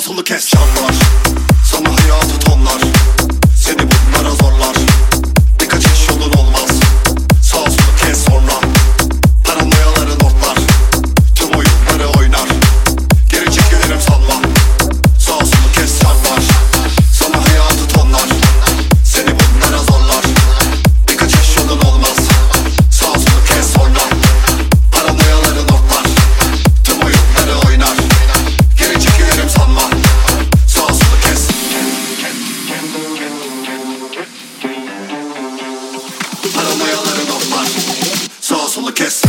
solu kes. Çarpar sana hayatı tonlar, seni bunlara zorlar. Bir kaçış yolun olmaz, sağ solu kes sonra. Paranoyaların otlar, tüm oyunları oynar. Geri çekilirim sanma, sağ solu kes. Çarpar sana hayatı tonlar, seni bunlara zorlar. Bir kaçış yolun olmaz, sağ solu kes sonra. Paranoyaların otlar, tüm oyunları oynar. Geri çekilirim sanma, sağ solu kes. Paranoyaların otlar, sağ solu kes.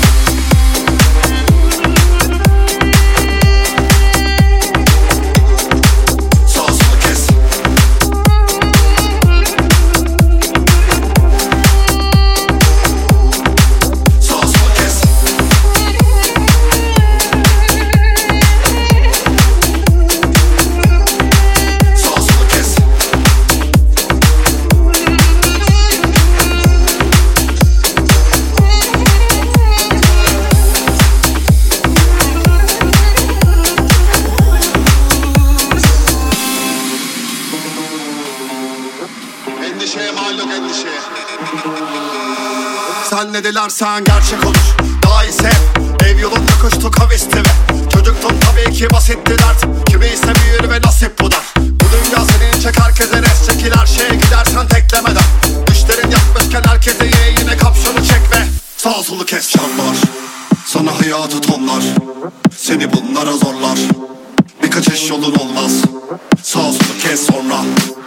Endişeye mal yok, endişeye. Sen ne dilersen gerçek olur, daha iyisi hep. Ev yolunda koştuk havisti ve çocuktum tabii ki basitti dert. Kimi ise büyür ve nasip bu dar. Bu dünya senin çek, herkese res çekil. Her şeye gidersen teklemeden. Düşlerin yakmışken herkese ye, yine kapşonu çek ve sağ solu kes. Çarpar sana hayatı tonlar, seni bunlara zorlar. Bir kaçış yolun olmaz, sağ solu kes sonra.